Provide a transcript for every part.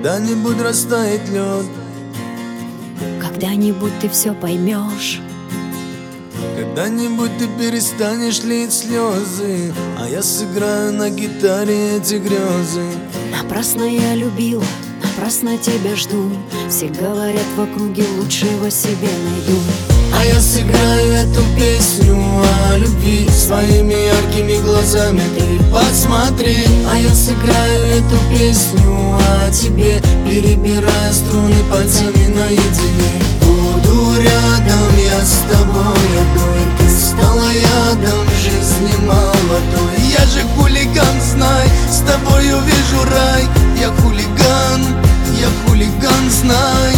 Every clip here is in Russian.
когда-нибудь растает лед, когда-нибудь ты все поймешь. когда-нибудь ты перестанешь лить слезы, а я сыграю на гитаре эти грезы. Напрасно я любила, напрасно тебя жду. Все говорят в округе, лучшего себе найду. А я сыграю эту песню о любви своими яркими глазами, ты посмотри. А я сыграю эту песню о тебе, перебирая струны пальцами наедине. Буду рядом я с тобой одной, ты стала ядом жизни молодой. Я же хулиган, знай, с тобой увижу рай. Я хулиган, знай.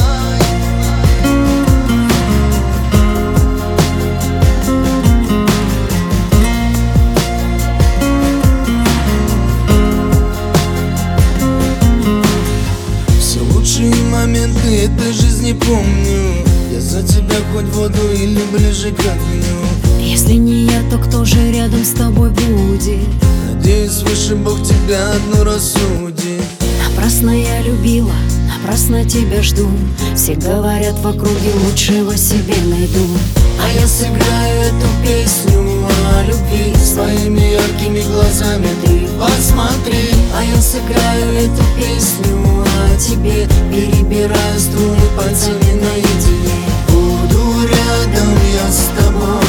Все лучшие моменты этой жизни помню. Я за тебя хоть в воду или ближе к огню. Если не я, то кто же рядом с тобой будет? Надеюсь, выше Бог тебя одну рассудит. Напрасно я любила, напрасно тебя жду. Все говорят в округе, лучшего себе найду. А я сыграю эту песню о любви своими яркими глазами, ты посмотри. А я сыграю эту песню о тебе, перебирая струны пальцами наедине. Буду рядом я с тобой